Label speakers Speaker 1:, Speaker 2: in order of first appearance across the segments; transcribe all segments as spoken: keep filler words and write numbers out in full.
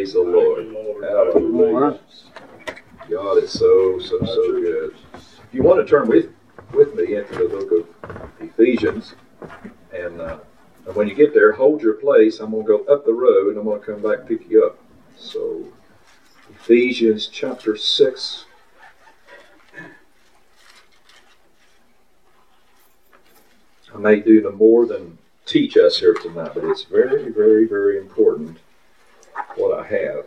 Speaker 1: Praise the Lord. Hallelujah. God is so, so, so good. If you want to turn with, with me into the book of Ephesians, and, uh, and when you get there, hold your place. I'm going to go up the road, and I'm going to come back and pick you up. So, Ephesians chapter six. I may do no more than teach us here tonight, but it's very, very, very important what I have.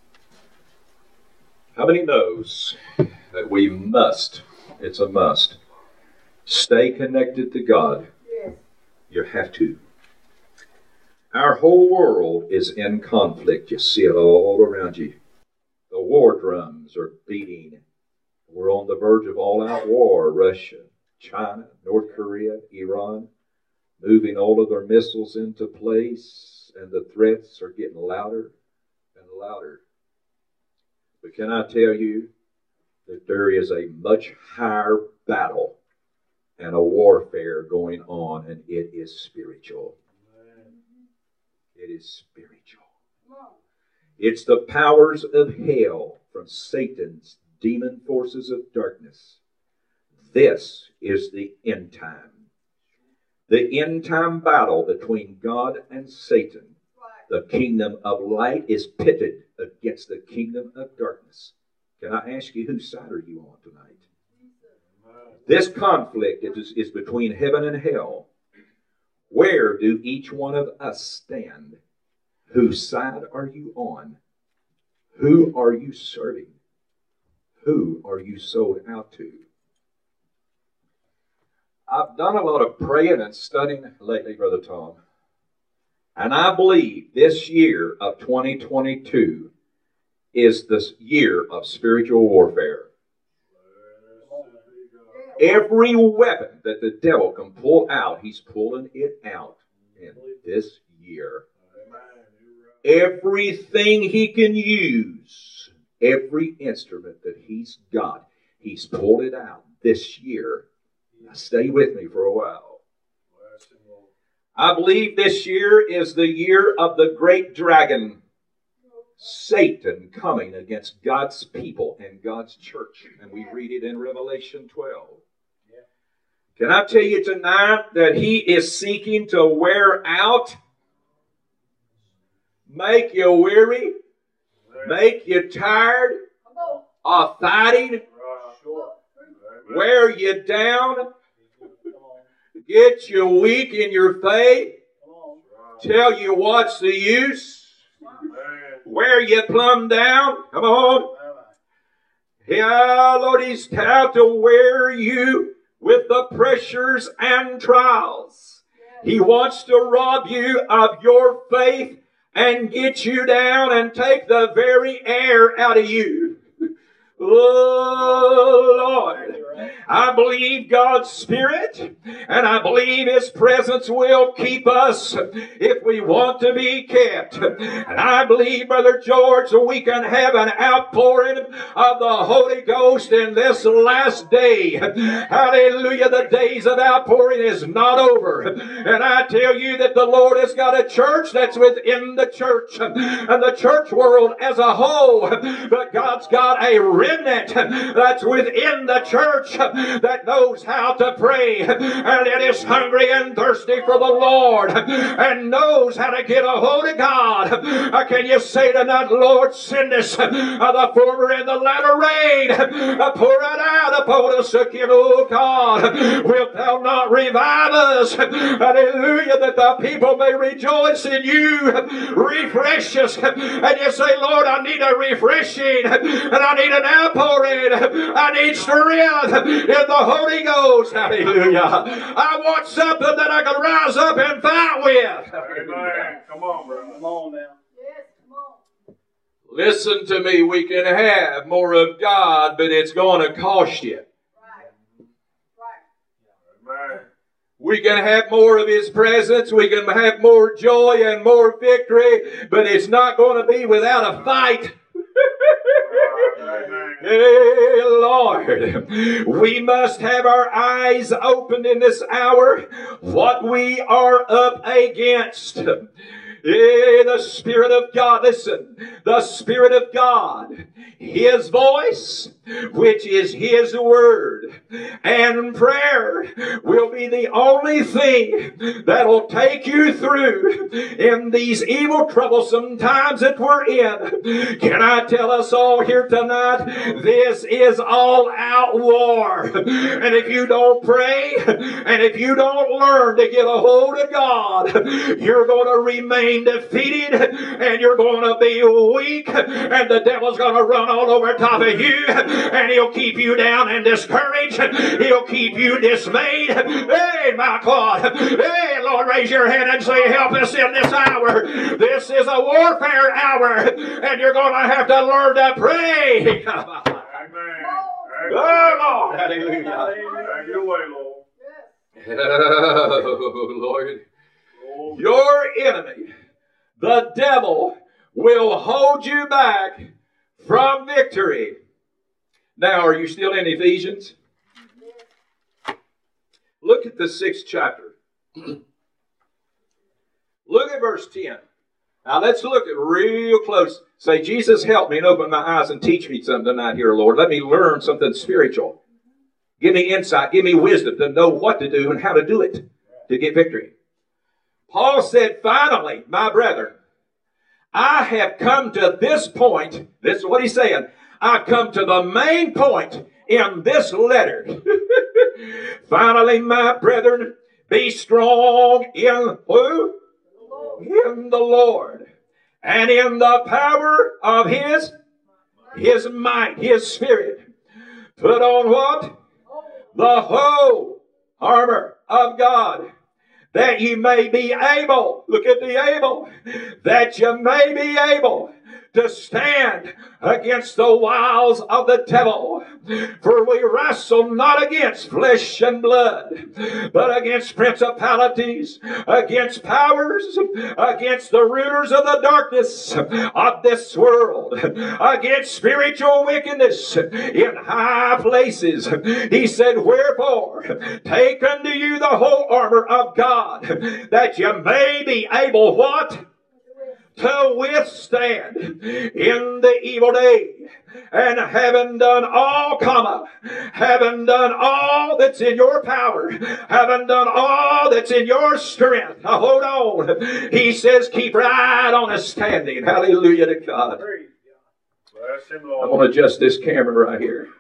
Speaker 1: How many knows that we must, it's a must, stay connected to God? Yes. You have to. Our whole world is in conflict. You see it all around you. The war drums are beating. We're on the verge of all-out war. Russia, China, North Korea, Iran, moving all of their missiles into place, and the threats are getting louder and louder. But can I tell you that there is a much higher battle and a warfare going on, and it is spiritual. It is spiritual. It's the powers of hell from Satan's demon forces of darkness. This is the end time. The end time battle between God and Satan. The kingdom of light is pitted against the kingdom of darkness. Can I ask you, whose side are you on tonight? This conflict is, is between heaven and hell. Where do each one of us stand? Whose side are you on? Who are you serving? Who are you sold out to? I've done a lot of praying and studying lately, Brother Tom. And I believe this year of twenty twenty-two is the year of spiritual warfare. Every weapon that the devil can pull out, he's pulling it out in this year. Everything he can use, every instrument that he's got, he's pulled it out this year. Now stay with me for a while. I believe this year is the year of the great dragon, Satan, coming against God's people and God's church. And we read it in Revelation twelve. Can I tell you tonight that he is seeking to wear out, make you weary, make you tired of fighting, wear you down, get you weak in your faith, tell you what's the use, wear you plumb down. Come on. Yeah, Lord, he's out to wear you with the pressures and trials. He wants to rob you of your faith and get you down and take the very air out of you. Oh, Lord. I believe God's Spirit, and I believe His presence will keep us if we want to be kept. And I believe, Brother George, we can have an outpouring of the Holy Ghost in this last day. Hallelujah. The days of outpouring is not over. And I tell you that the Lord has got a church that's within the church and the church world as a whole. But God's got a remnant that's within the church that knows how to pray, and it is hungry and thirsty for the Lord, and knows how to get a hold of God. Uh, can you say tonight, Lord, send us uh, the former and the latter rain. Uh, pour it out upon us again, oh God. Wilt thou not revive us? Hallelujah, that the people may rejoice in you. Refresh us. And you say, Lord, I need a refreshing, and I need an outpouring. I need strength in the Holy Ghost. Hallelujah. I want something that I can rise up and fight with.
Speaker 2: Amen. Come on, brother. Come on now.
Speaker 3: Yes, come on.
Speaker 1: Listen to me. We can have more of God, but it's going to cost you.
Speaker 3: Right. Right.
Speaker 2: Amen.
Speaker 1: We can have more of His presence. We can have more joy and more victory, but it's not going to be without a fight. Hey, Lord, we must have our eyes opened in this hour what we are up against. Yeah, the Spirit of God, listen, the Spirit of God, His voice, which is His word, and prayer will be the only thing that'll take you through in these evil, troublesome times that we're in. Can I tell us all here tonight, this is all out war. And if you don't pray, and if you don't learn to get a hold of God, you're going to remain defeated, and you're going to be weak, and the devil's going to run all over top of you, and he'll keep you down and discouraged. He'll keep you dismayed. Hey, my God. Hey, Lord, raise your hand and say, help us in this hour. This is a warfare hour, and you're going to have to learn to pray.
Speaker 2: Amen.
Speaker 1: Oh, Lord. Hallelujah.
Speaker 2: Have your way, Lord.
Speaker 1: Oh, Lord. Your enemy, the devil, will hold you back from victory. Now, are you still in Ephesians? Look at the sixth chapter. Look at verse ten. Now, let's look at real close. Say, Jesus, help me and open my eyes and teach me something tonight here, Lord. Let me learn something spiritual. Give me insight. Give me wisdom to know what to do and how to do it to get victory. Paul said, finally, my brethren, I have come to this point. This is what he's saying. I've come to the main point in this letter. Finally, my brethren, be strong in who? In the Lord. And in the power of His, His might, His Spirit. Put on what? The whole armor of God, that you may be able, look at the able, that you may be able to stand against the wiles of the devil. For we wrestle not against flesh and blood, but against principalities, against powers, against the rulers of the darkness of this world, against spiritual wickedness in high places. He said, wherefore, take unto you the whole armor of God, that you may be able, what? To withstand in the evil day. And having done all, comma, having done all that's in your power, having done all that's in your strength. Now hold on. He says, keep right on a standing. Hallelujah to God. I'm going to adjust this camera right here.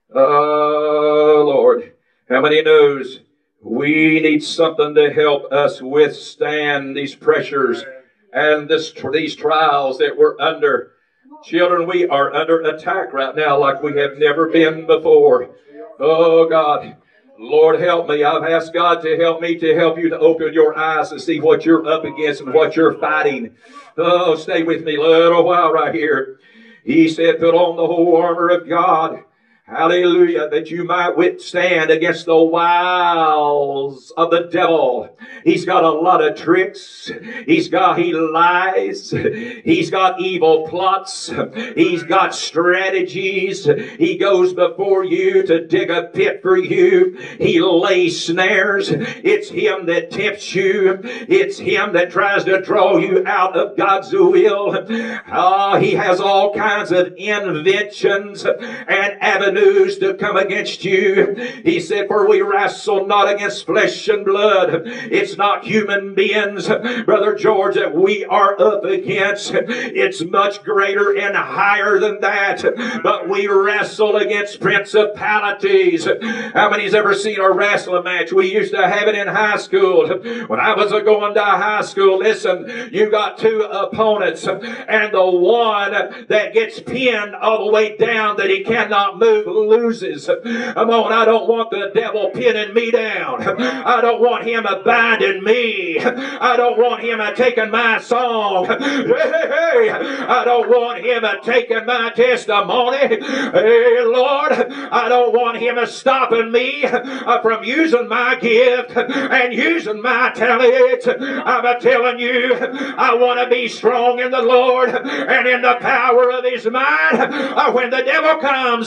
Speaker 1: Oh, Lord. How many knows we need something to help us withstand these pressures and this, these trials that we're under? Children, we are under attack right now like we have never been before. Oh, God. Lord, help me. I've asked God to help me, to help you to open your eyes to see what you're up against and what you're fighting. Oh, stay with me a little while right here. He said, put on the whole armor of God. Hallelujah, that you might withstand against the wiles of the devil. He's got a lot of tricks. He's got, he lies. He's got evil plots. He's got strategies. He goes before you to dig a pit for you. He lays snares. It's him that tempts you. It's him that tries to draw you out of God's will. Oh, he has all kinds of inventions and avenues to come against you. He said, for we wrestle not against flesh and blood. It's not human beings, Brother George, that we are up against. It's much greater and higher than that. But we wrestle against principalities. How many's ever seen a wrestling match? We used to have it in high school. When I was going to high school, listen, you got two opponents, and the one that gets pinned all the way down that he cannot move loses. Come on, I don't want the devil pinning me down. I don't want him abiding me. I don't want him taking my song. Hey, I don't want him taking my testimony. Hey, Lord, I don't want him stopping me from using my gift and using my talent. I'm telling you, I want to be strong in the Lord and in the power of His might. When the devil comes and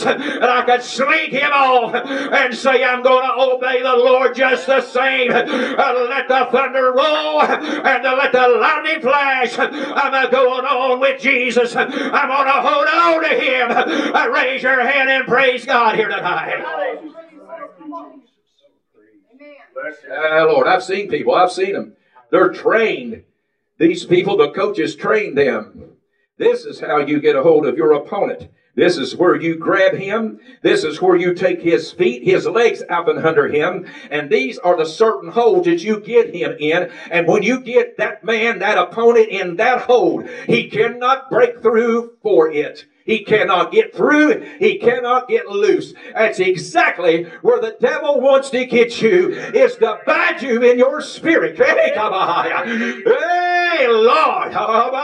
Speaker 1: I could sling him off and say, I'm going to obey the Lord just the same. Uh, let the thunder roll and uh, let the lightning flash. I'm uh, going on with Jesus. I'm going to hold on to him. Uh, raise your hand and praise God here tonight. Ah, Lord, I've seen people. I've seen them. They're trained. These people, the coaches train them. This is how you get a hold of your opponent. This is where you grab him. This is where you take his feet, his legs out from under him. And these are the certain holds that you get him in. And when you get that man, that opponent in that hold, he cannot break through for it. He cannot get through. He cannot get loose. That's exactly where the devil wants to get you, is to bind you in your spirit. Hey, hey Lord.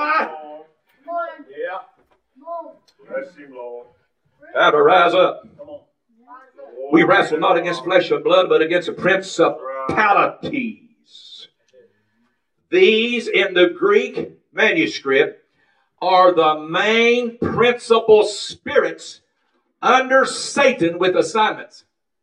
Speaker 2: Yeah. Bless him, Lord.
Speaker 1: How to rise up. We wrestle not against flesh and blood, but against the principalities. These in the Greek manuscript are the main principal spirits under Satan with assignments.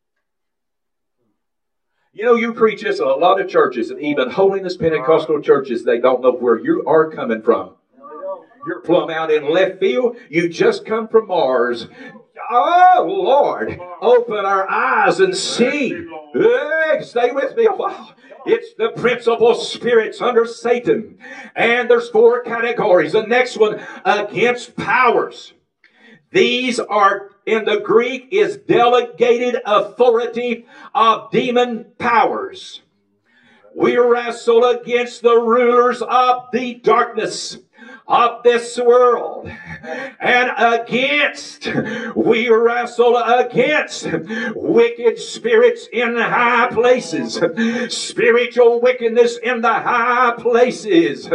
Speaker 1: You know, you preach this in a lot of churches, and even holiness Pentecostal churches, they don't know where you are coming from. You're plumb out in left field. You just come from Mars. Oh, Lord, open our eyes and see. Hey, stay with me a while. It's the principal spirits under Satan. And there's four categories. The next one, against powers. These are, in the Greek, is delegated authority of demon powers. We wrestle against the rulers of the darkness of this world, and against, we wrestle against wicked spirits in high places, spiritual wickedness in the high places.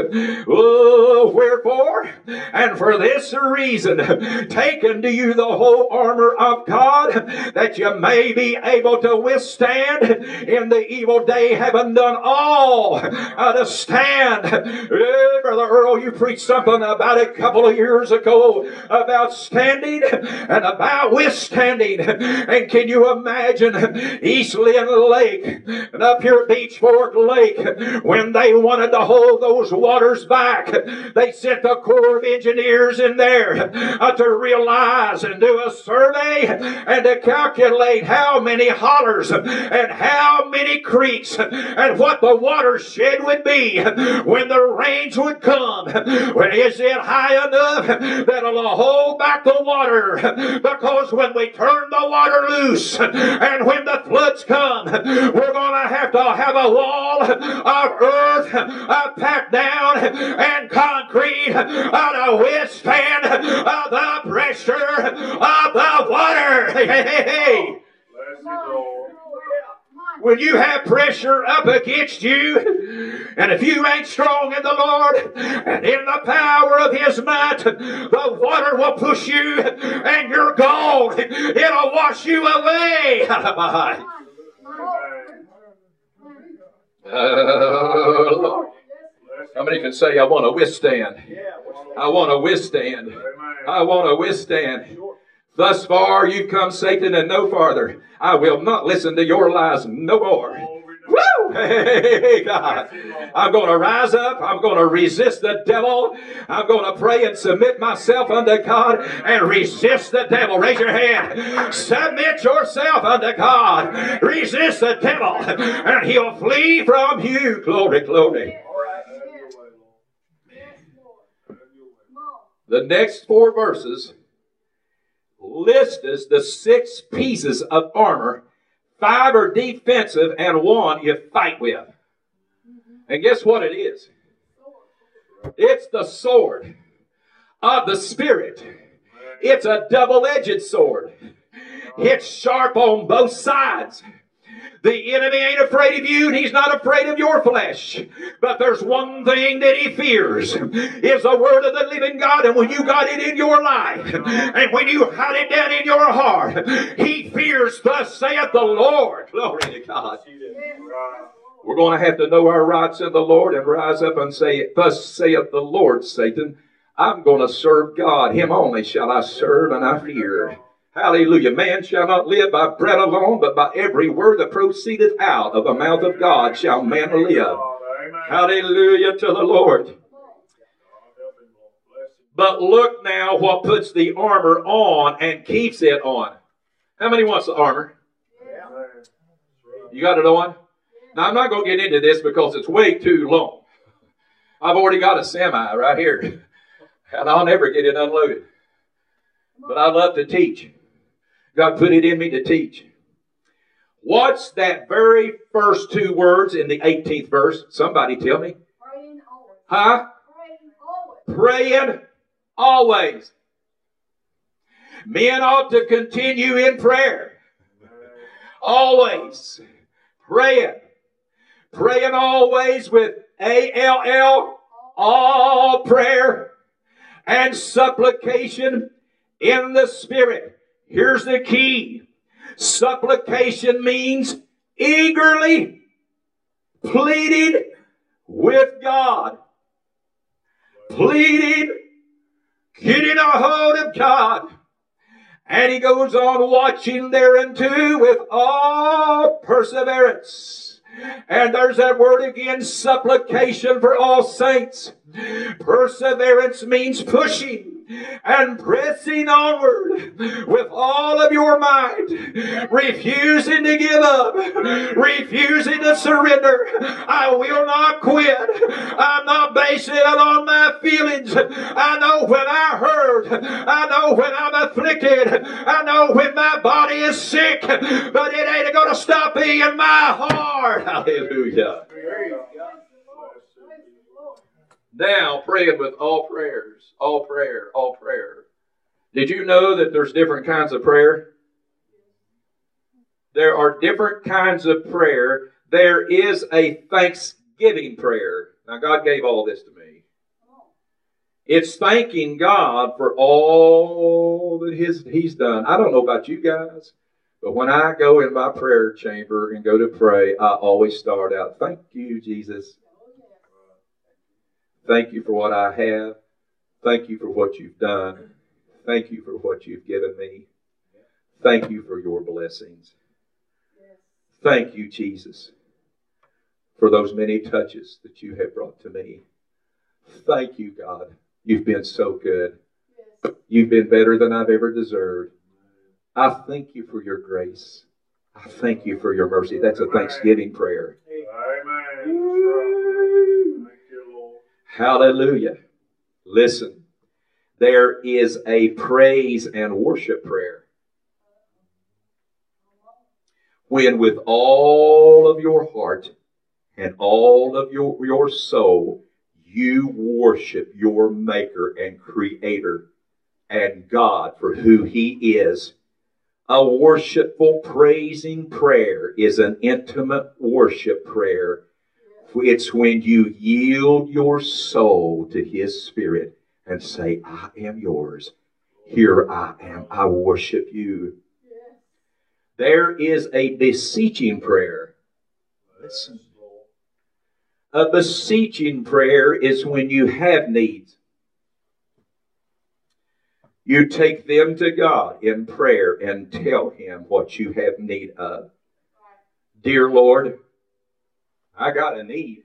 Speaker 1: Oh, wherefore, and for this reason, take unto you the whole armor of God, that you may be able to withstand in the evil day, having done all uh, to stand. Hey, Brother Earl, you preached something about a couple of years ago about standing and about withstanding. And can you imagine East Lynn Lake and up here at Beach Fork Lake, when they wanted to hold those waters back, they sent the Corps of Engineers in there uh, to realize and do a survey and to calculate how many hollers and how many creeks and what the watershed would be when the rains would come. Well, is it high enough that it'll hold back the water? Because when we turn the water loose and when the floods come, we're going to have to have a wall of earth uh, packed down and concrete uh, to withstand uh, the pressure of the water. Hey, hey, hey.
Speaker 2: Bless you, Lord.
Speaker 1: When you have pressure up against you, and if you ain't strong in the Lord and in the power of his might, the water will push you and you're gone. It'll wash you away. Oh, Lord. How many can say, I want to withstand? I want to withstand. I want to withstand. Thus far you've come, Satan, and no farther. I will not listen to your lies no more. Woo! Hey, God. I'm going to rise up. I'm going to resist the devil. I'm going to pray and submit myself unto God and resist the devil. Raise your hand. Submit yourself unto God. Resist the devil, and he'll flee from you. Glory, glory. The next four verses list us the six pieces of armor. Five are defensive and one you fight with. And guess what it is? It's the sword of the Spirit. It's a double-edged sword. It's sharp on both sides. The enemy ain't afraid of you, and he's not afraid of your flesh. But there's one thing that he fears, is the word of the living God. And when you got it in your life, and when you had it down in your heart, he fears, thus saith the Lord. Glory to God. We're going to have to know our rights in the Lord and rise up and say, thus saith the Lord, Satan, I'm going to serve God. Him only shall I serve, and I fear. Hallelujah. Man shall not live by bread alone, but by every word that proceedeth out of the mouth of God shall man live. Hallelujah to the Lord. But look now what puts the armor on and keeps it on. How many wants the armor? You got it on? Now, I'm not going to get into this because it's way too long. I've already got a semi right here, and I'll never get it unloaded. But I love to teach. God put it in me to teach. What's that very first two words in the eighteenth verse? Somebody tell me.
Speaker 3: Praying always.
Speaker 1: Huh?
Speaker 3: Praying always.
Speaker 1: Praying always. Men ought to continue in prayer. Always. Praying. Praying always with A L L. All prayer and supplication in the Spirit. Here's the key. Supplication means eagerly pleading with God. Pleading, getting a hold of God. And he goes on watching thereunto with all perseverance. And there's that word again, supplication for all saints. Perseverance means pushing and pressing onward with all of your mind, refusing to give up, refusing to surrender. I will not quit. I'm not basing it on my feelings. I know when I hurt. I know when I'm afflicted. I know when my body is sick, but it ain't going to stop me in my heart. Hallelujah. Now, praying with all prayers, all prayer, all prayer. Did you know that there's different kinds of prayer? There are different kinds of prayer. There is a thanksgiving prayer. Now, God gave all this to me. It's thanking God for all that his, He's done. I don't know about you guys, but when I go in my prayer chamber and go to pray, I always start out, thank you, Jesus. Thank you for what I have. Thank you for what you've done. Thank you for what you've given me. Thank you for your blessings. Thank you, Jesus, for those many touches that you have brought to me. Thank you, God. You've been so good. You've been better than I've ever deserved. I thank you for your grace. I thank you for your mercy. That's a thanksgiving prayer.
Speaker 2: Amen.
Speaker 1: Hallelujah. Listen, there is a praise and worship prayer. When with all of your heart and all of your, your soul, you worship your Maker and Creator and God for who He is. A worshipful, praising prayer is an intimate worship prayer. It's when you yield your soul to His Spirit and say, I am yours. Here I am. I worship you. There is a beseeching prayer. Listen. A beseeching prayer is when you have needs. You take them to God in prayer and tell Him what you have need of. Dear Lord, I got a need.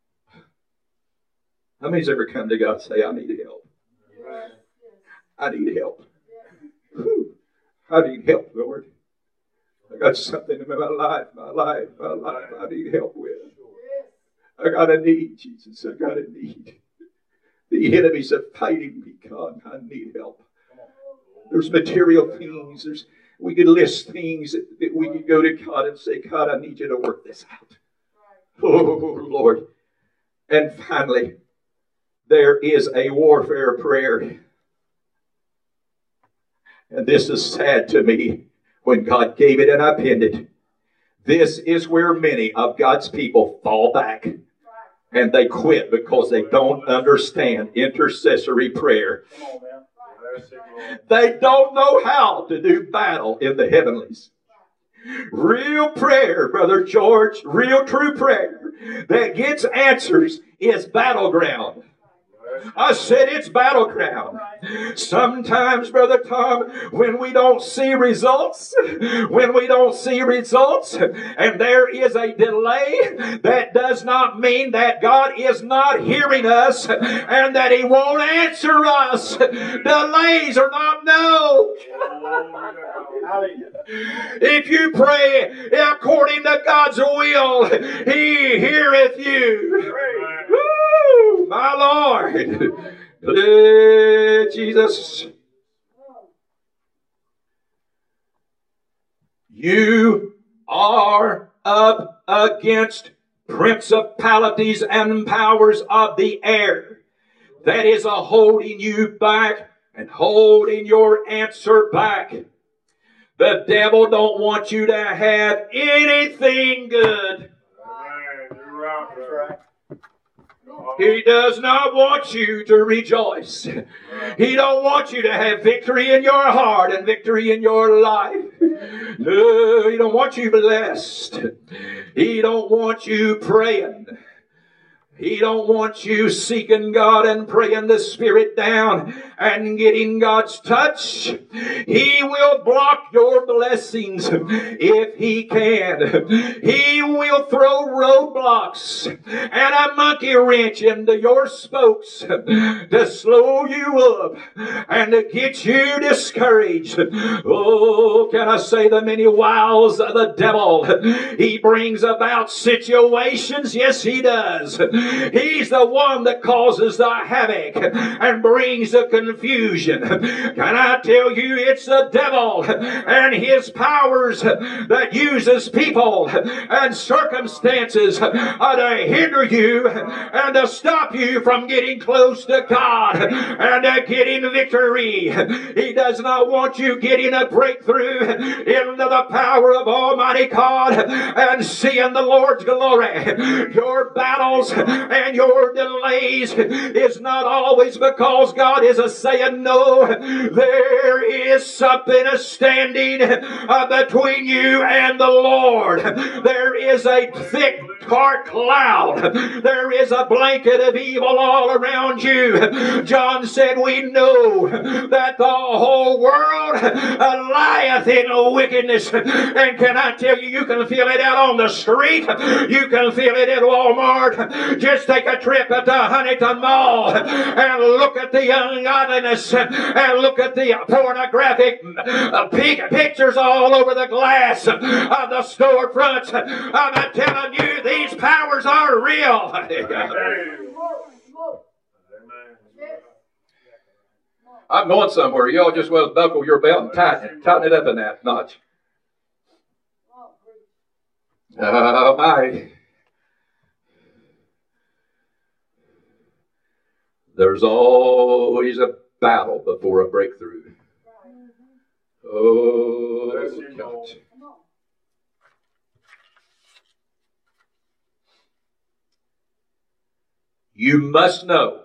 Speaker 1: How many's ever come to God and say, I need help? I need help. Whew. I need help, Lord. I got something in my life, my life, my life I need help with. I got a need, Jesus. I got a need. The enemies are fighting me, God. I need help. There's material things. There's we could list things that, that we could go to God and say, God, I need you to work this out. Oh, Lord. And finally, there is a warfare prayer. And this is sad to me when God gave it and I penned it. This is where many of God's people fall back. And they quit because they don't understand intercessory prayer. They don't know how to do battle in the heavenlies. Real prayer, Brother George, real true prayer that gets answers is battleground. I said it's battleground. Sometimes, Brother Tom, when we don't see results, when we don't see results, and there is a delay, that does not mean that God is not hearing us and that He won't answer us. Delays are not no. If you pray according to God's will, He heareth you. Woo, my Lord. Hey, Jesus. You are up against principalities and powers of the air. That is a holding you back and holding your answer back. The devil don't want you to have anything good. He does not want you to rejoice. He don't want you to have victory in your heart and victory in your life. No, He don't want you blessed. He don't want you praying. He don't want you seeking God and praying the Spirit down and getting God's touch. He will block your blessings if He can. He will throw roadblocks and a monkey wrench into your spokes to slow you up and to get you discouraged. Oh, can I say the many wiles of the devil? He brings about situations. Yes, he does. He's the one that causes the havoc and brings the confusion. Can I tell you, it's the devil and his powers that uses people and circumstances to hinder you and to stop you from getting close to God and to getting victory. He does not want you getting a breakthrough into the power of Almighty God and seeing the Lord's glory. Your battles and your delays is not always because God is a saying no. There is something standing uh, between you and the Lord. There is a thick dark cloud. There is a blanket of evil all around you. John said, we know that the whole world uh, lieth in wickedness. And can I tell you, you can feel it out on the street. You can feel it at Walmart. Just take a trip at the Huntington Mall and look at the ungodliness and look at the pornographic uh, pictures all over the glass of the storefronts. I'm telling you, these powers are real. I'm going somewhere. Y'all just well buckle your belt and tighten it, tighten it up in that notch. Oh, my. There's always a battle before a breakthrough. Oh, God. You must know.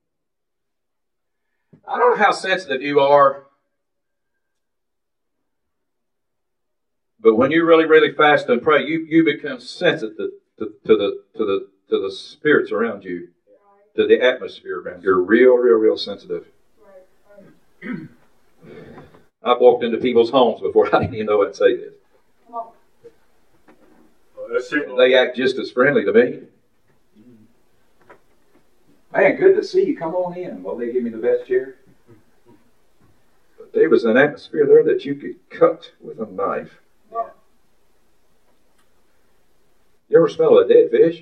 Speaker 1: I don't know how sensitive you are, but when you really, really fast and pray, you, you become sensitive to, to, to the to the to the spirits around you, to the atmosphere around you. You're real, real, real sensitive. I've walked into people's homes before I didn't even know I'd say this. They act just as friendly to me. Man, good to see you. Come on in. Well, they give me the best chair. But there was an atmosphere there that you could cut with a knife. Yeah. You ever smell a dead fish?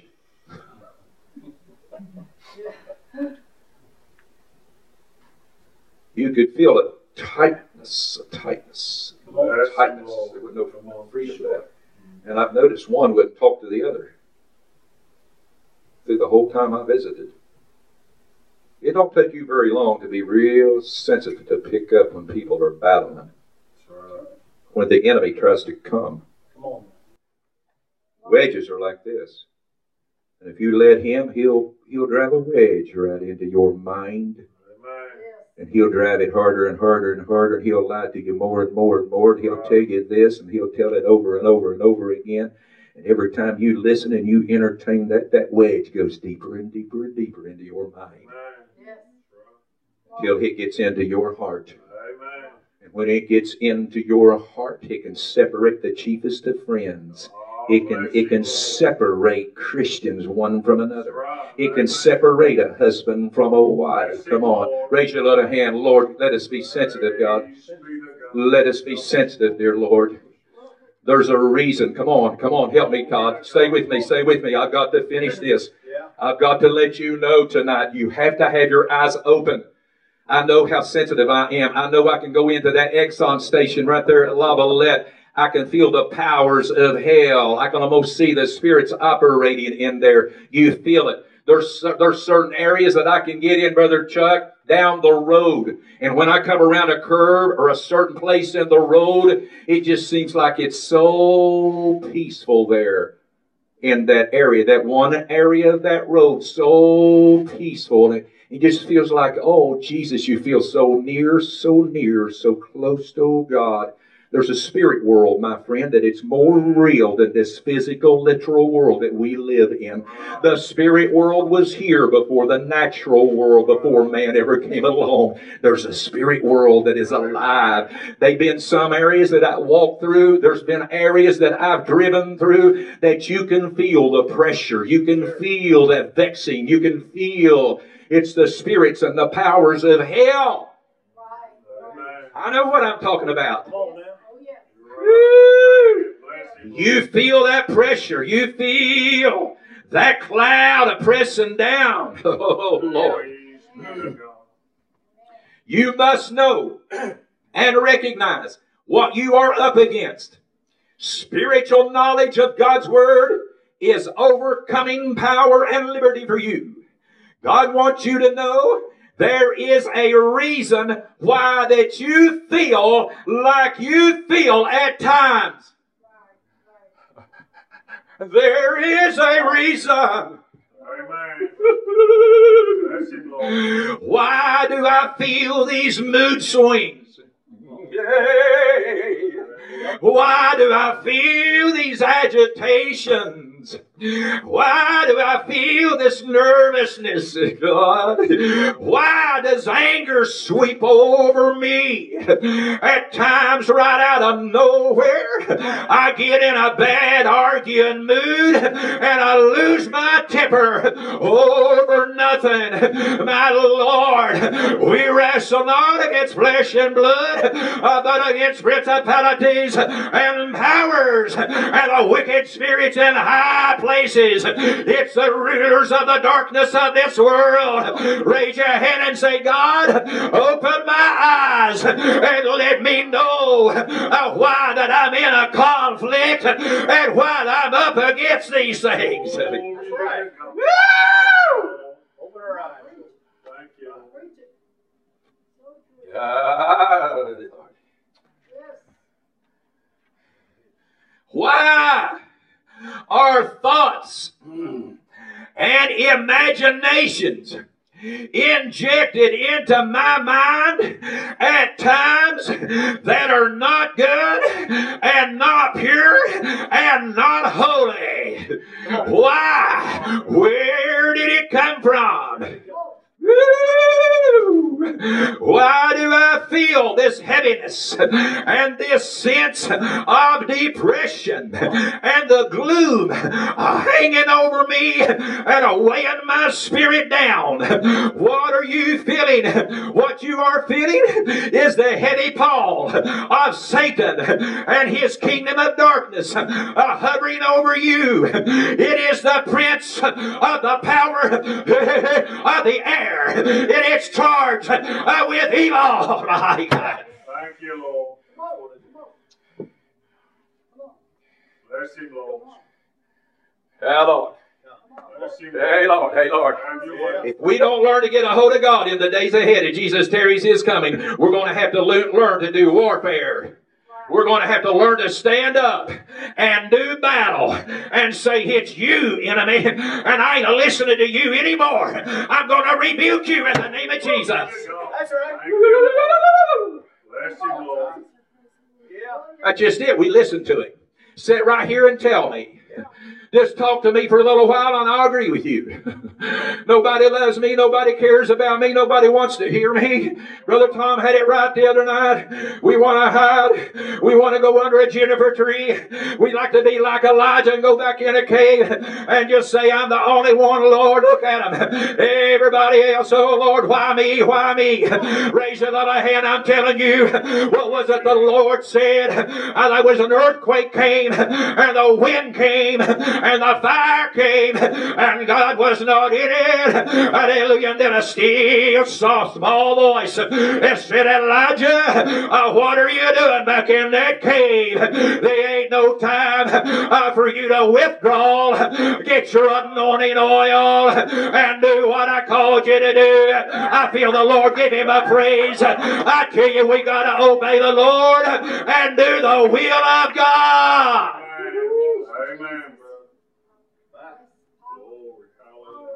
Speaker 1: You could feel a tightness, a tightness, a tightness. There was no freedom there. And I've noticed one wouldn't talk to the other through the whole time I visited. It don't take you very long to be real sensitive to pick up when people are battling. When the enemy tries to come. Come on. Wedges are like this. And if you let him, he'll he'll drive a wedge right into your mind. And he'll drive it harder and harder and harder. And he'll lie to you more and more and more. And he'll tell you this and he'll tell it over and over and over again. And every time you listen and you entertain that, that wedge goes deeper and deeper and deeper into your mind. till it gets into your heart.
Speaker 2: Amen.
Speaker 1: And when it gets into your heart, it can separate the chiefest of friends. It can, it can separate Christians one from another. It can separate a husband from a wife. Come on. Raise your little hand. Lord, let us be sensitive, God. Let us be sensitive, dear Lord. There's a reason. Come on. Come on. Help me, God. Stay with me. Stay with me. I've got to finish this. I've got to let you know tonight. You have to have your eyes open. I know how sensitive I am. I know I can go into that Exxon station right there at La Valette. I can feel the powers of hell. I can almost see the spirits operating in there. You feel it. There's, there's certain areas that I can get in, Brother Chuck, down the road. And when I come around a curve or a certain place in the road, it just seems like it's so peaceful there in that area. That one area of that road, so peaceful. And it just feels like, oh, Jesus, you feel so near, so near, so close to God. There's a spirit world, my friend, that it's more real than this physical, literal world that we live in. The spirit world was here before the natural world, before man ever came along. There's a spirit world that is alive. There've been some areas that I walked through. There's been areas that I've driven through that you can feel the pressure. You can feel that vexing. You can feel it's the spirits and the powers of hell. I know what I'm talking about. You feel that pressure. You feel that cloud pressing down. Oh, Lord. You must know and recognize what you are up against. Spiritual knowledge of God's Word is overcoming power and liberty for you. God wants you to know there is a reason why that you feel like you feel at times. There is a reason.
Speaker 2: Amen.
Speaker 1: Why do I feel these mood swings? Why do I feel these agitations? Why do I feel this nervousness, God? Why does anger sweep over me? At times, right out of nowhere, I get in a bad arguing mood and I lose my temper over nothing. My Lord, we wrestle not against flesh and blood, but against principalities and powers and the wicked spirits in high places. It's the rulers of the darkness of this world. Raise your hand and say, God, open my eyes and let me know why that I'm in a conflict and why I'm up against these things.
Speaker 2: Right.
Speaker 1: Woo!
Speaker 2: Open our eyes. Thank you.
Speaker 1: God. Why are thoughts and imaginations injected into my mind at times that are not good and not pure and not holy? Why? Where did it come from? Why do I feel this heaviness and this sense of depression and the gloom hanging over me and weighing my spirit down? What are you feeling? What you are feeling is the heavy pall of Satan and his kingdom of darkness hovering over you. It is the prince of the power of the air. And it's charged uh, with evil.
Speaker 2: Thank you, Lord. Bless him, Lord.
Speaker 1: Hey, Lord.
Speaker 2: Bless him.
Speaker 1: Hey, Lord. Hey, Lord. If we don't learn to get a hold of God in the days ahead, and Jesus tarries his coming, we're going to have to le- learn to do warfare. We're going to have to learn to stand up and do battle and say, it's you, enemy, and I ain't listening to you anymore. I'm going to rebuke you in the name of Jesus.
Speaker 2: That's right. Bless him, Lord.
Speaker 1: That's just it. We listen to him. Sit right here and tell me. Just talk to me for a little while and I'll agree with you. Nobody loves me. Nobody cares about me. Nobody wants to hear me. Brother Tom had it right the other night. We want to hide. We want to go under a juniper tree. We like to be like Elijah and go back in a cave and just say, I'm the only one, Lord. Look at them. Everybody else, oh Lord, why me? Why me? Raise your little hand. I'm telling you, what was it the Lord said? Uh, there was an earthquake came and the wind came and the fire came, and God was not in it. Hallelujah. And then a still, soft, small voice said, Elijah, uh, what are you doing back in that cave? There ain't no time uh, for you to withdraw. Get your anointing oil and do what I called you to do. I feel the Lord. Give him a praise. I tell you, we got to obey the Lord and do the will of God.
Speaker 2: Amen. Glory, hallelujah.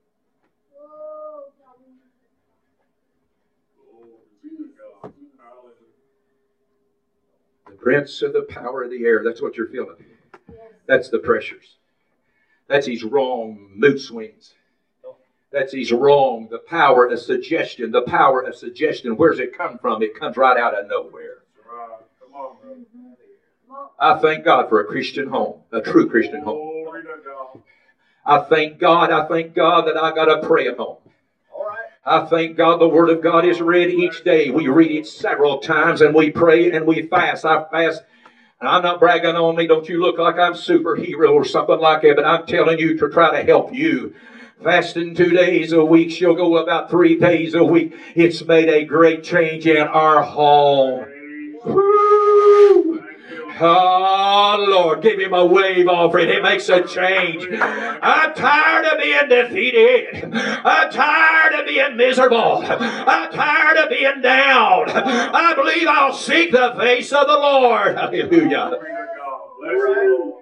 Speaker 2: Glory to God. Hallelujah.
Speaker 1: The prince of the power of the air. That's what you're feeling. That's the pressures. That's these wrong mood swings. That's these wrong, the power of suggestion. The power of suggestion. Where's it come from? It comes right out of nowhere.
Speaker 2: Right. Come on, brother.
Speaker 1: I thank God for a Christian home, a true Christian home.
Speaker 2: Glory to God.
Speaker 1: I thank God, I thank God that I got a praying home. I thank God the Word of God is read each day. We read it several times and we pray and we fast. I fast. And I'm not bragging on me. Don't you look like I'm superhero or something like that. But I'm telling you to try to help you. Fasting two days a week. She'll go about three days a week. It's made a great change in our home. Woo! Oh, Lord, give him a wave offering. It makes a change. I'm tired of being defeated. I'm tired of being miserable. I'm tired of being down. I believe I'll seek the face of the Lord. Hallelujah.
Speaker 2: Glory to God. Bless him, Lord.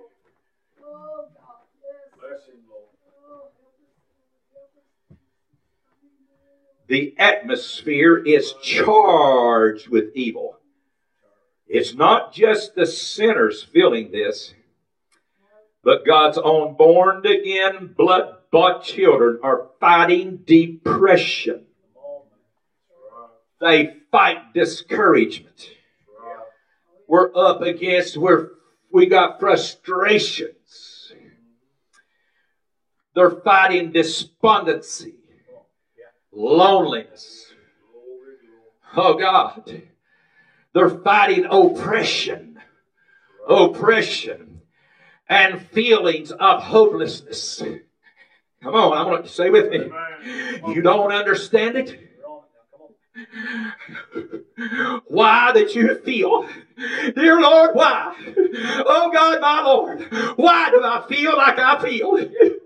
Speaker 2: Bless him, Lord.
Speaker 1: The atmosphere is charged with evil. It's not just the sinners feeling this, but God's own born-again, blood-bought children are fighting depression. They fight discouragement. We're up against, we're, we got frustrations. They're fighting despondency, loneliness. Oh, God. They're fighting oppression, oppression, and feelings of hopelessness. Come on, I want you to say with me. You don't understand it? Why that you feel, dear Lord, why? Oh God, my Lord, why do I feel like I feel?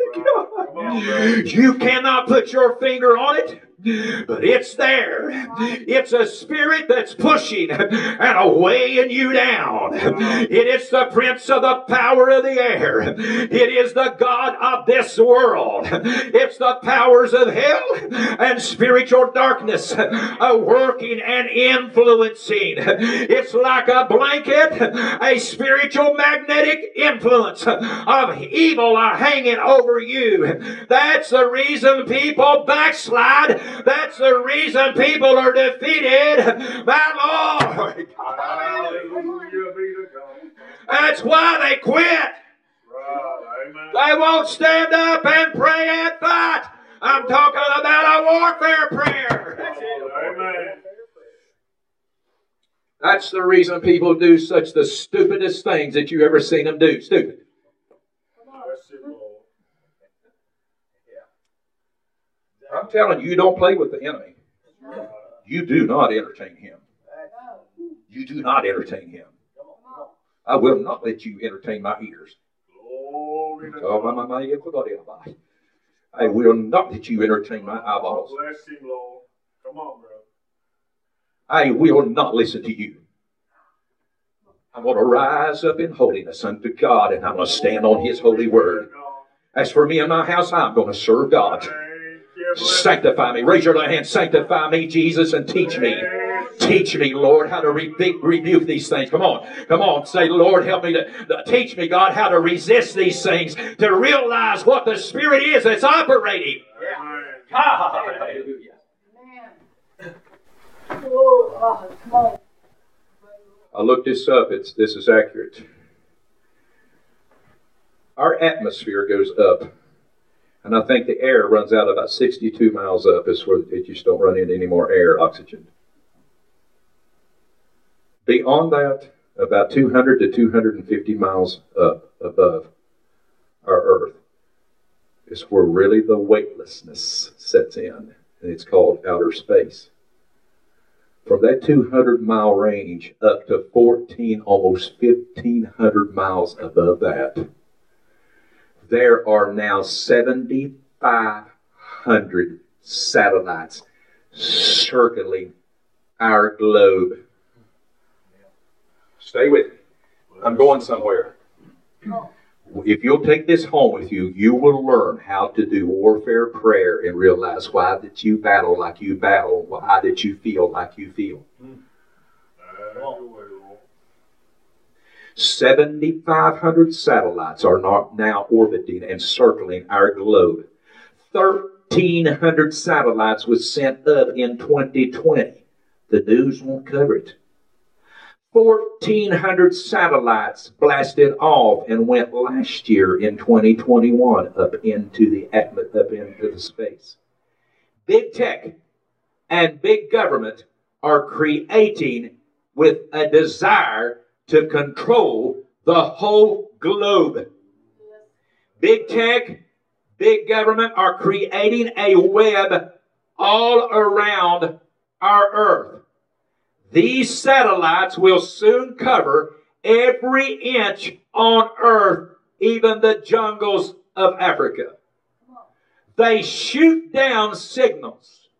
Speaker 1: You cannot put your finger on it. But it's there. It's a spirit that's pushing and weighing you down. It is the prince of the power of the air. It is the God of this world. It's the powers of hell and spiritual darkness working and influencing. It's like a blanket, a spiritual magnetic influence of evil are hanging over you. That's the reason people backslide. That's the reason people are defeated. My Lord.
Speaker 2: Hallelujah be to God.
Speaker 1: That's why they quit.
Speaker 2: Right. Amen.
Speaker 1: They won't stand up and pray and fight. I'm talking about a warfare prayer.
Speaker 2: Amen.
Speaker 1: That's the reason people do such the stupidest things that you ever seen them do. Stupid.
Speaker 2: Bless him, Lord.
Speaker 1: I'm telling you, you don't play with the enemy. You do not entertain him. You do not entertain him. I will not let you entertain my ears.
Speaker 2: Glory to
Speaker 1: Oh,
Speaker 2: God.
Speaker 1: my, my, my, I will not let you entertain my eyeballs.
Speaker 2: Bless him, Lord. Come on, brother.
Speaker 1: I will not listen to you. I'm going to rise up in holiness unto God, and I'm going to stand on his holy word. As for me and my house, I'm going to serve God. Sanctify me. Raise your right hand. Sanctify me, Jesus, and teach me. Teach me, Lord, how to rebuke, rebuke these things. Come on. Come on. Say, Lord, help me to, to teach me, God, how to resist these things, to realize what the Spirit is that's operating.
Speaker 2: Amen.
Speaker 1: Hallelujah.
Speaker 3: Man. Oh, God, come on.
Speaker 1: I looked this up. It's, this is accurate. Our atmosphere goes up. And I think the air runs out about sixty-two miles up. Is where it just don't run into any more air, oxygen. Beyond that, about two hundred to two hundred fifty miles up above our Earth is where really the weightlessness sets in. And it's called outer space. From that two hundred mile range up to fourteen, almost fifteen hundred miles above that, there are now seventy-five hundred satellites circling our globe. Stay with me. I'm going somewhere. If you'll take this home with you, you will learn how to do warfare prayer and realize why that you battle like you battle, why that you feel like you feel. seventy-five hundred satellites are not now orbiting and circling our globe. thirteen hundred satellites was sent up in twenty twenty. The news won't cover it. fourteen hundred satellites blasted off and went last year in twenty twenty-one up into the atmos- up into the space. Big tech and big government are creating with a desire to control the whole globe. Big tech, big government are creating a web all around our earth. These satellites will soon cover every inch on earth, even the jungles of Africa. They shoot down signals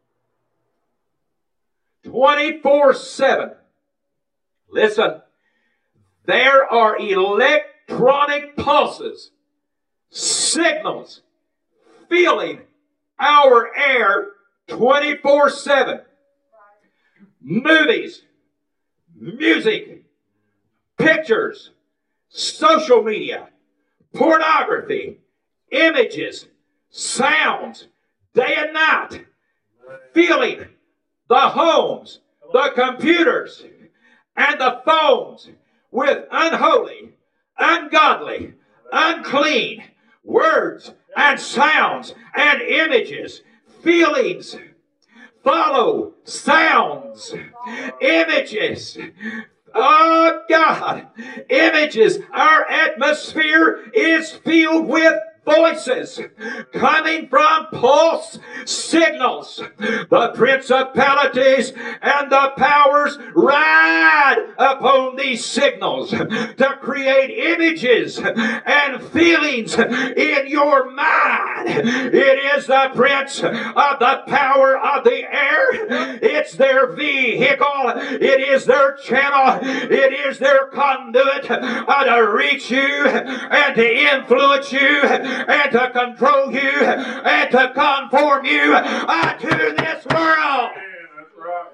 Speaker 1: twenty-four seven. Listen, there are electronic pulses, signals, filling our air twenty-four seven. Movies, music, pictures, social media, pornography, images, sounds, day and night, filling the homes, the computers, and the phones with unholy, ungodly, unclean words and sounds and images, feelings. Follow sounds, images. Oh God, images. Our atmosphere is filled with voices coming from pulse signals. The principalities and the powers ride upon these signals to create images and feelings in your mind. It is the prince of the power of the air. It's their vehicle. It is their channel. It is their conduit uh, to reach you and to influence you and to control you and to conform you uh, to this world.
Speaker 2: That's right,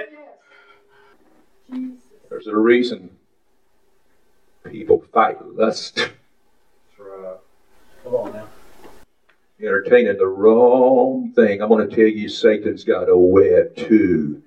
Speaker 2: bro.
Speaker 1: There's a reason people fight lust.
Speaker 2: That's right.
Speaker 4: Come on now.
Speaker 1: Entertaining the wrong thing. I'm going to tell you, Satan's got a web too.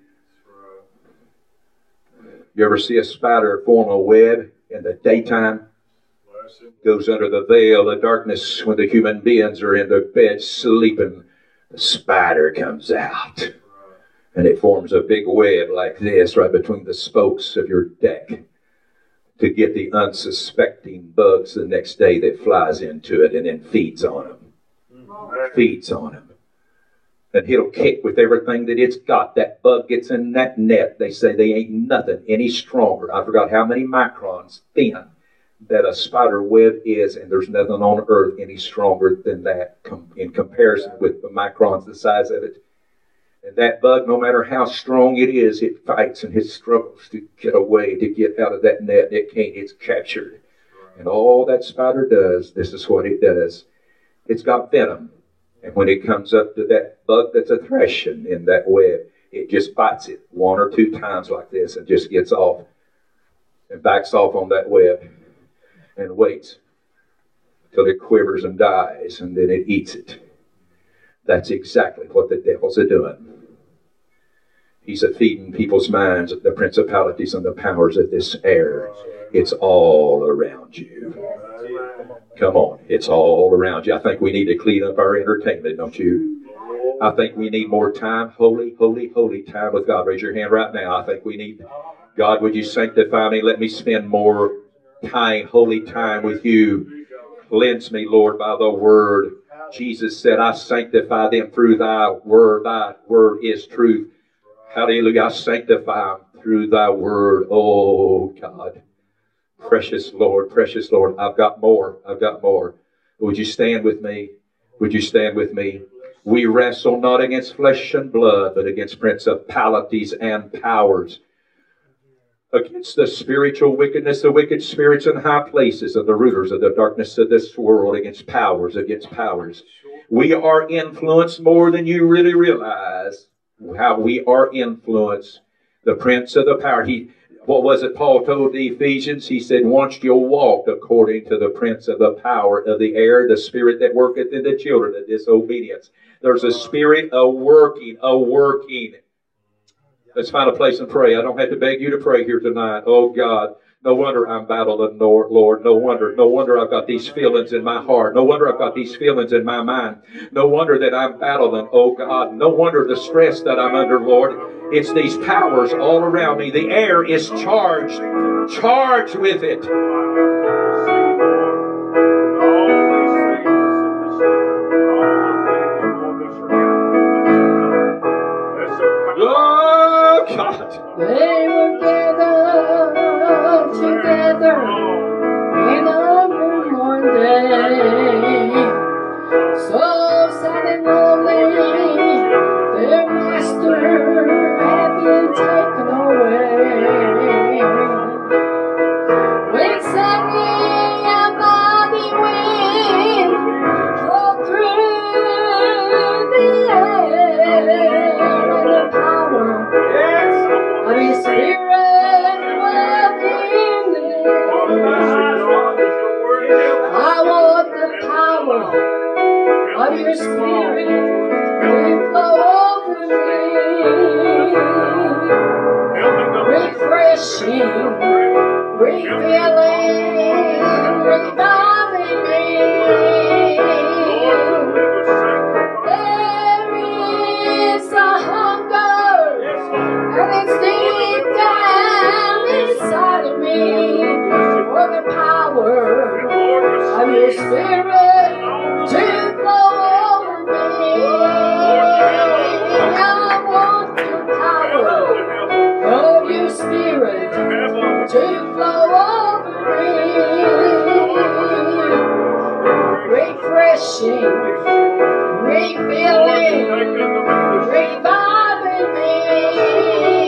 Speaker 1: You ever see a spider form a web in the daytime? Goes under the veil of darkness when the human beings are in their bed sleeping. The spider comes out. And it forms a big web like this right between the spokes of your deck to get the unsuspecting bugs the next day that flies into it and then feeds on them. Feeds on them. And it'll kick with everything that it's got. That bug gets in that net. They say they ain't nothing any stronger. I forgot how many microns thin that a spider web is, and there's nothing on earth any stronger than that com- in comparison with the microns the size of it. And that bug, no matter how strong it is, it fights and it struggles to get away, to get out of that net. It can't, it's captured. And all that spider does, this is what it does. It's got venom. And when it comes up to that bug that's a threshing in that web, it just bites it one or two times like this and just gets off and backs off on that web and waits till it quivers and dies, and then it eats it. That's exactly what the devil's a doing. He's a feeding people's minds the principalities and the powers of this air. It's all around you. Come on, it's all around you. I think we need to clean up our entertainment, don't you? I think we need more time, holy, holy, holy time with God. Raise your hand right now. I think we need, God, would you sanctify me? Let me spend more time, holy time with you. Cleanse me, Lord, by the word. Jesus said, I sanctify them through thy word. Thy word is truth. Hallelujah. I sanctify them through thy word. Oh, God. Precious Lord, precious Lord. I've got more. I've got more. Would you stand with me? Would you stand with me? We wrestle not against flesh and blood, but against principalities and powers, against the spiritual wickedness, the wicked spirits in high places, and the rulers of the darkness of this world, against powers, against powers. We are influenced more than you really realize. How we are influenced. The prince of the power. He, what was it Paul told the Ephesians? He said, once you'll walk according to the prince of the power of the air, the spirit that worketh in the children of disobedience. There's a spirit of working, a working. Let's find a place and pray. I don't have to beg you to pray here tonight. Oh God, no wonder I'm battling, Lord. No wonder. No wonder I've got these feelings in my heart. No wonder I've got these feelings in my mind. No wonder that I'm battling, oh God. No wonder the stress that I'm under, Lord. It's these powers all around me. The air is charged, charged with it. Oh God.
Speaker 3: They were gathered together in a room one day, so sad and lonely, their master had been taken away. When suddenly a mighty wind drove through the air, and the power of His Spirit dwelt in them. I want the power of your Spirit to flow over me, refreshing, refilling, reviving me. There is a hunger, and it's deep down inside of me for the power of your Spirit to flow over me. I want the power of your Spirit to flow over me, refreshing, refilling, reviving me.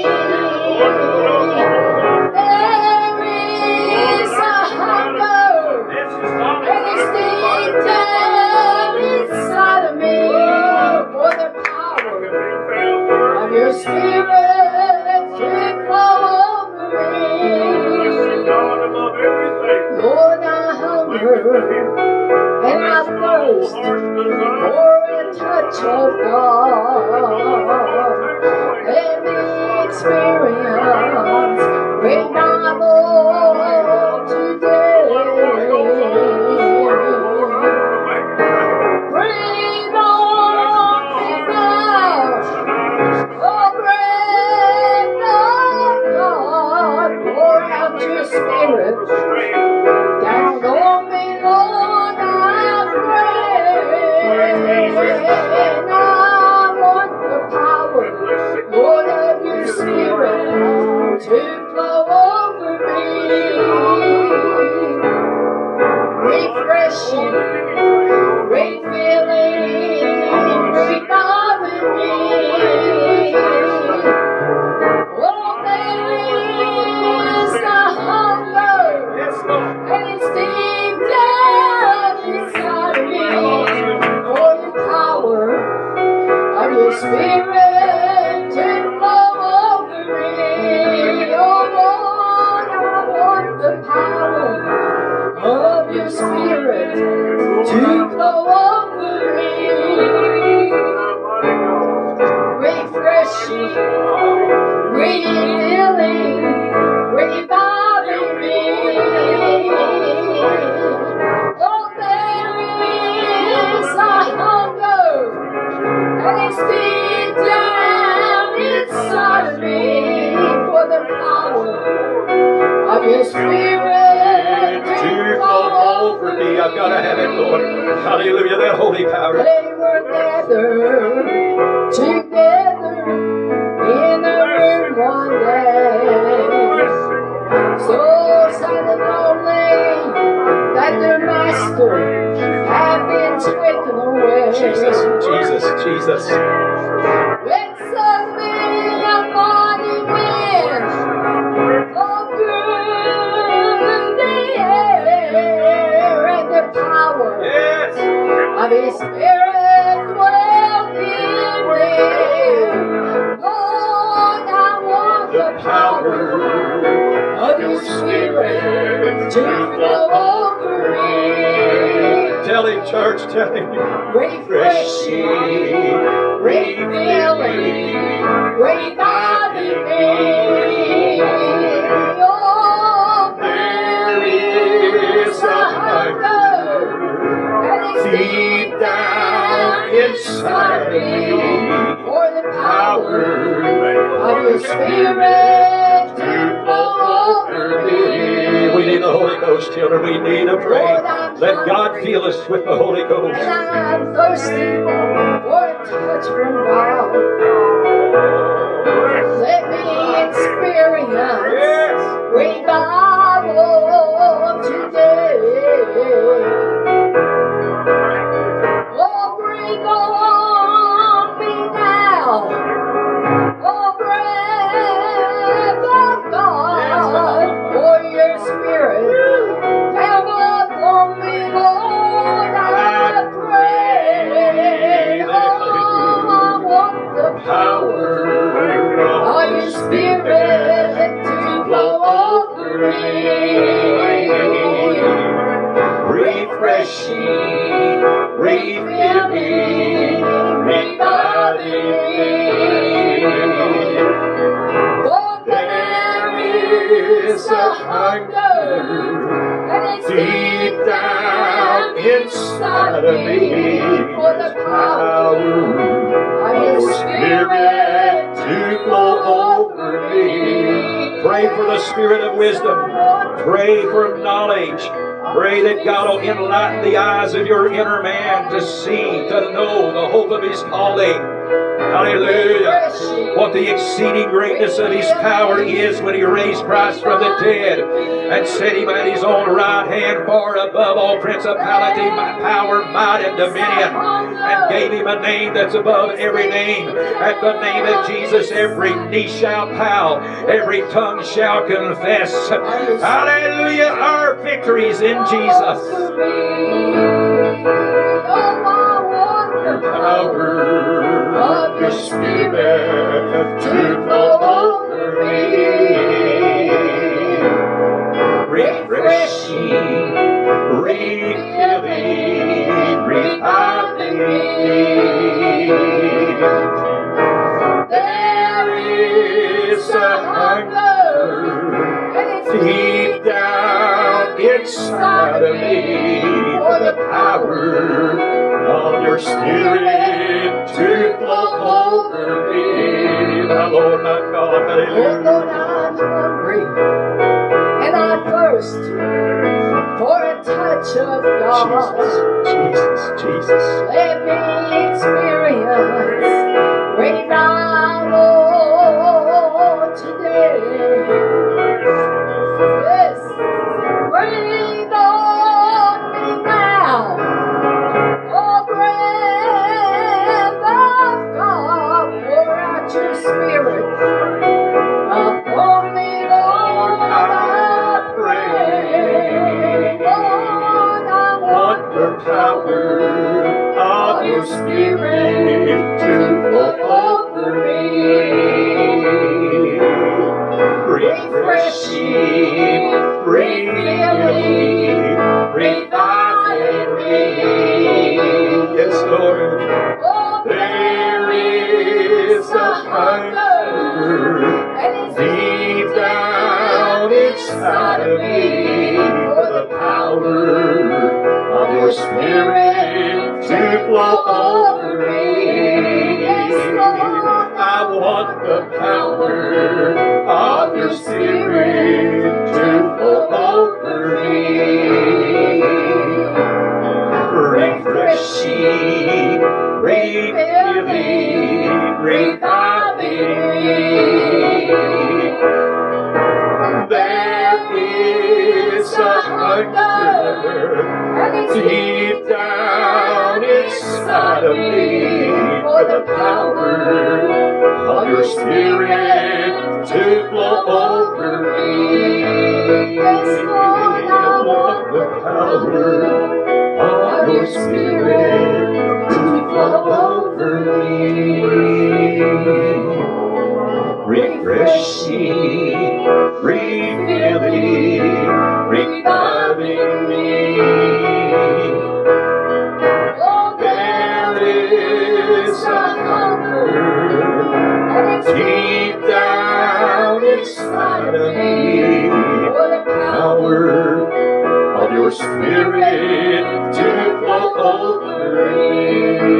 Speaker 3: There is a hunger, and it's deep down inside of me for the power of your Spirit to flow over me. Lord, I hunger and I thirst for a touch of God. Let me experience revival today. Breathe on me now, oh breath of God, pour out your Spirit down on me, Lord, I pray. And I want the power, Lord, of your Spirit to flow over me. Refreshing, refilling, reviving me. Oh, there is a hunger and it's deep down inside of me for the power of your Spirit
Speaker 1: to flow over me. I've got to have it, Lord. Hallelujah, that holy power.
Speaker 3: They were gathered together in a room one day. So sad and lonely that their master had been taken away.
Speaker 1: Jesus, Jesus, Jesus.
Speaker 3: When suddenly a mighty wind blew through the air, and the power
Speaker 1: Yes.
Speaker 3: of His Spirit dwelt in me. Lord, I want the power of Your Spirit to flow over me.
Speaker 1: Tell him, church, tell him.
Speaker 3: Refreshing, refilling, reviving me. Oh, there is a hunger and it's deep down inside of me for the power of Your Spirit to flow over me.
Speaker 1: We need the Holy Ghost, children. We need to pray. Let God fill us with the Holy Ghost.
Speaker 3: And I'm thirsty for a touch from God. Let me experience
Speaker 1: Yes.
Speaker 3: revival today. Oh, breathe on me now. Oh, breath of God, for Your Spirit, come upon me, Lord, I pray. Oh, I want the power of Your Spirit to flow over me. Refreshing, refilling, reviving me. For there is a hunger and it's deep down inside of me for the power of Your Spirit to flow over me.
Speaker 1: Pray for the spirit of wisdom. Pray for knowledge. Pray that God will enlighten the eyes of your inner man to see, to know the hope of His calling. Hallelujah. What the exceeding greatness of His power is when He raised Christ from the dead and set Him at His own right hand far above all principality, power, might, and dominion, and gave Him a name that's above every name. At the name of Jesus, every knee shall bow, every tongue shall confess. Hallelujah. Our victories in Jesus.
Speaker 3: Power of Your Spirit to flow over me.
Speaker 1: Refreshing, refilling, reviving me.
Speaker 3: There is a hunger and it's
Speaker 1: Deep down inside of me for the power of Your Spirit to flow over me. My Lord, my God,
Speaker 3: Oh
Speaker 1: hallelujah.
Speaker 3: Lord, I'm hungry and I thirst for a touch of God.
Speaker 1: Jesus, Jesus.
Speaker 3: Let me experience revival today. Yes, breathe on me now. Oh, breath of God, pour out Your Spirit upon me, Lord, I pray. Lord, I want
Speaker 1: The power of Your Spirit to flow over me. Refreshing, refilling, reviving me. Lord.
Speaker 3: Oh,
Speaker 1: There is a hunger
Speaker 3: and it's
Speaker 1: deep down inside of me for the power of your Spirit to flow over me.
Speaker 3: Yes, Lord.
Speaker 1: I want the power of your Spirit to flow over me. Refreshing, refilling, reviving me. There is a hunger
Speaker 3: And it's
Speaker 1: deep down inside of me for the power of your Spirit to flow over me.
Speaker 3: Yes, Lord, I want
Speaker 1: the power of your Spirit to flow over me. Refreshing, refilling, reviving me.
Speaker 3: Oh,
Speaker 1: There is a hunger
Speaker 3: and it's
Speaker 1: deep down inside of me
Speaker 3: for the power
Speaker 1: power of your Spirit to flow over me.